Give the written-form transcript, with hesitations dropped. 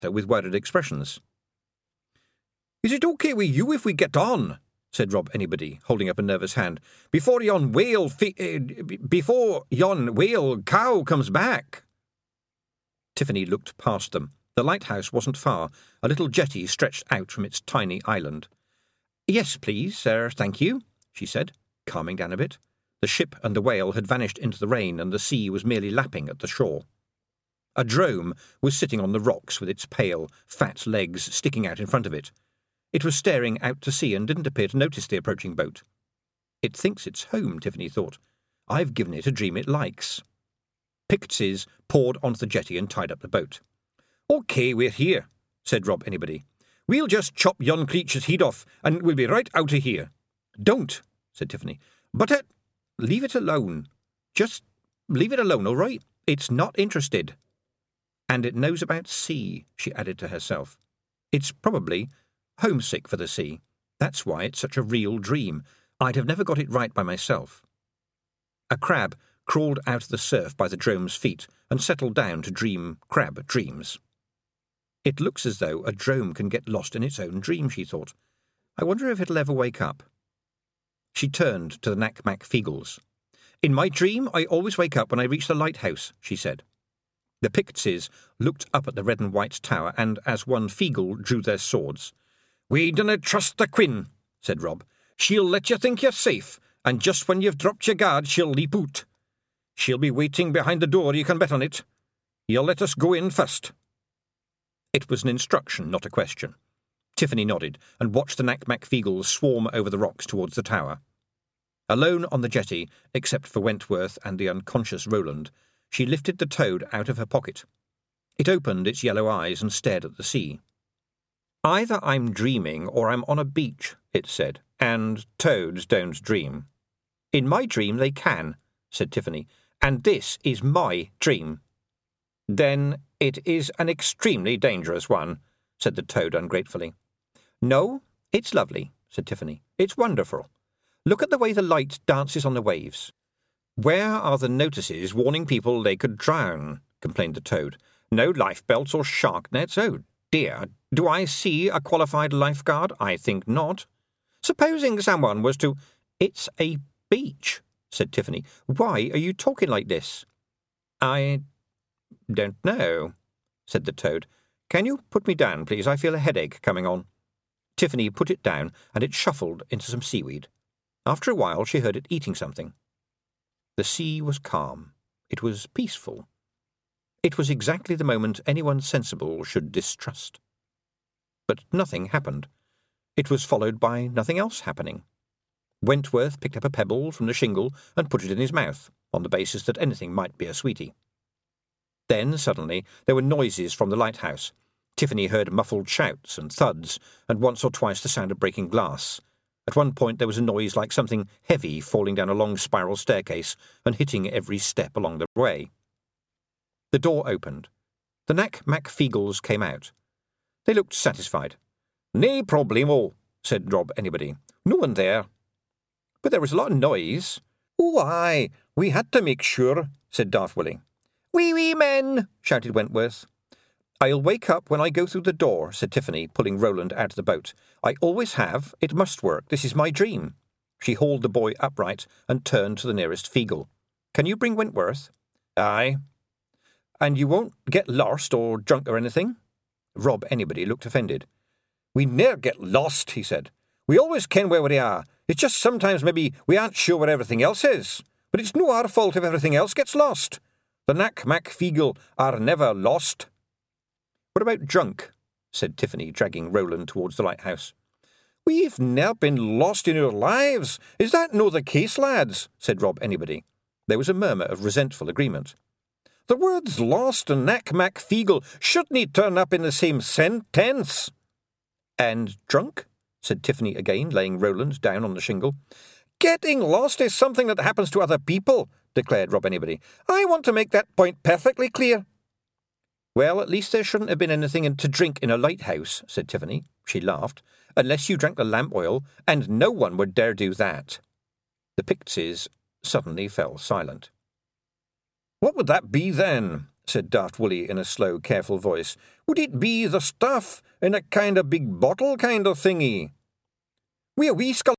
with worried expressions. "Is it okay with you if we get on?" said Rob Anybody, holding up a nervous hand. Before yon whale cow comes back." Tiffany looked past them. The lighthouse wasn't far. A little jetty stretched out from its tiny island. "Yes, please, sir, thank you," she said, calming down a bit. The ship and the whale had vanished into the rain, and the sea was merely lapping at the shore. A drome was sitting on the rocks with its pale, fat legs sticking out in front of it. It was staring out to sea and didn't appear to notice the approaching boat. "It thinks it's home," Tiffany thought. "I've given it a dream it likes." Pixies poured onto the jetty and tied up the boat. "OK, we're here," said Rob Anybody. "We'll just chop yon creature's head off, and we'll be right out of here." "Don't," said Tiffany. "But leave it alone. Just leave it alone, all right? It's not interested." "And it knows about sea," she added to herself. "It's probably homesick for the sea. That's why it's such a real dream. I'd have never got it right by myself." A crab crawled out of the surf by the drome's feet and settled down to dream crab dreams. "It looks as though a drome can get lost in its own dream," she thought. "I wonder if it'll ever wake up." She turned to the Nac-Mac Feagles. "In my dream, I always wake up when I reach the lighthouse," she said. The Pixies looked up at the red and white tower, and as one Feagle drew their swords. "We dinna trust the Queen," said Rob. "She'll let you think you're safe, and just when you've dropped your guard, she'll leap out. She'll be waiting behind the door, you can bet on it. You'll let us go in first." It was an instruction, not a question. Tiffany nodded and watched the Nac-Mac Feagles swarm over the rocks towards the tower. Alone on the jetty, except for Wentworth and the unconscious Roland, she lifted the toad out of her pocket. It opened its yellow eyes and stared at the sea. "Either I'm dreaming or I'm on a beach," it said, "and toads don't dream." "In my dream they can," said Tiffany, "and this is my dream." "Then it is an extremely dangerous one," said the toad ungratefully. "No, it's lovely," said Tiffany. "It's wonderful. Look at the way the light dances on the waves." "Where are the notices warning people they could drown?" complained the toad. "No lifebelts or shark nets? Oh dear, do I see a qualified lifeguard? I think not. Supposing someone was to—" "It's a beach," said Tiffany. "Why are you talking like this?" "I don't know," said the toad. "Can you put me down, please? I feel a headache coming on." Tiffany put it down, and it shuffled into some seaweed. After a while she heard it eating something. The sea was calm. It was peaceful. It was exactly the moment anyone sensible should distrust. But nothing happened. It was followed by nothing else happening. Wentworth picked up a pebble from the shingle and put it in his mouth, on the basis that anything might be a sweetie. Then, suddenly, there were noises from the lighthouse. Tiffany heard muffled shouts and thuds, and once or twice the sound of breaking glass. At one point there was a noise like something heavy falling down a long spiral staircase and hitting every step along the way. The door opened. The Nac-Mac Feagles came out. They looked satisfied. "Nae problemo," said Rob Anybody. "No one there." "But there was a lot of noise." "Oh, aye, we had to make sure," said Daft Willie. "Wee men," shouted Wentworth. "I'll wake up when I go through the door," said Tiffany, pulling Roland out of the boat. "I always have. It must work. This is my dream." She hauled the boy upright and turned to the nearest Feagle. "Can you bring Wentworth?" "Aye." "And you won't get lost or drunk or anything?" Rob Anybody looked offended. "We ne'er get lost," he said. "We always ken where we are. It's just sometimes maybe we aren't sure where everything else is. But it's no our fault if everything else gets lost. The Nac-Mac Feagle are never lost." "What about drunk?" said Tiffany, dragging Roland towards the lighthouse. "We've ne'er been lost in our lives. Is that no the case, lads?" said Rob Anybody. There was a murmur of resentful agreement. "The words lost and Nac-Mac Feagle shouldn't turn up in the same sentence." "And drunk?" said Tiffany again, laying Roland down on the shingle. "Getting lost is something that happens to other people," declared Rob Anybody. "I want to make that point perfectly clear." "Well, at least there shouldn't have been anything to drink in a lighthouse," said Tiffany. She laughed. "Unless you drank the lamp oil, and no one would dare do that." The Pixies suddenly fell silent. "What would that be, then?" said Daft Woolly in a slow, careful voice. "Would it be the stuff in a kind of big bottle kind of thingy?" "We a wee